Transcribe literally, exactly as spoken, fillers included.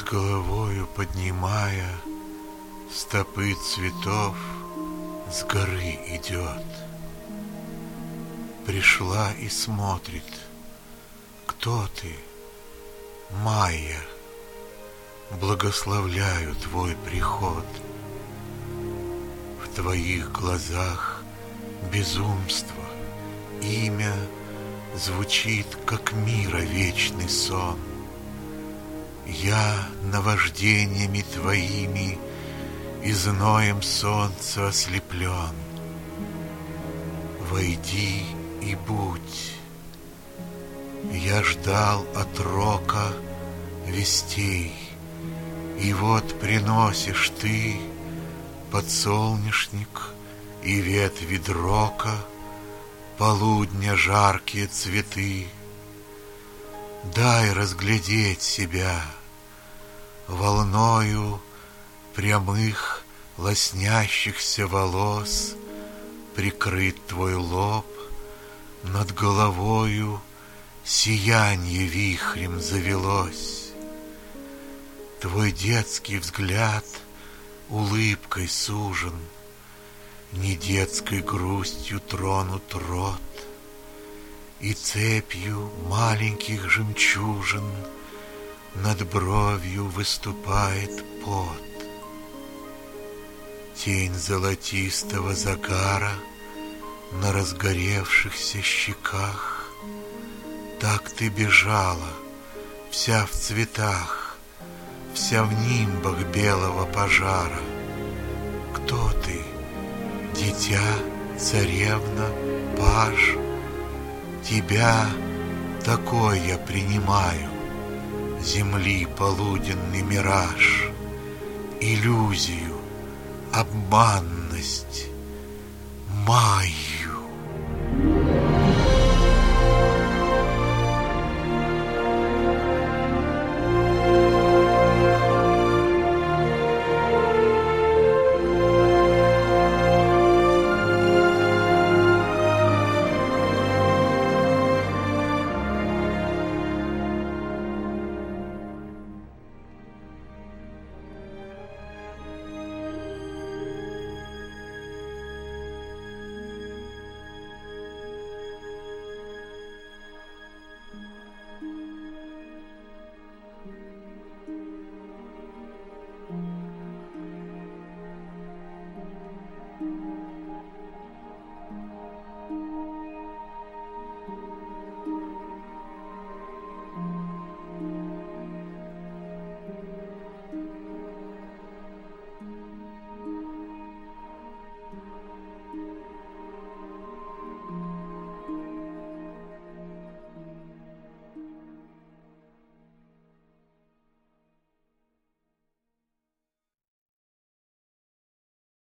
головою поднимая стопы цветов, с горы идет. Пришла и смотрит. Кто ты, Майя? Благословляю твой приход. В твоих глазах безумство, имя звучит, как мира вечный сон. Я наваждениями твоими и зноем солнца ослеплен. Войди и будь. Я ждал от рока вестей, и вот приносишь ты подсолнечник и ветви дрока, полудня жаркие цветы. Дай разглядеть себя волною прямых лоснящихся волос. Прикрыт твой лоб, над головою сиянье вихрем завелось. Твой детский взгляд улыбкой сужен, не детской грустью тронут рот, и цепью маленьких жемчужин над бровью выступает пот. Тень золотистого загара на разгоревшихся щеках. Так ты бежала, вся в цветах, вся в нимбах белого пожара. Кто ты, дитя, царевна, паж? Тебя такой я принимаю, земли полуденный мираж, иллюзию, обманность, Майю.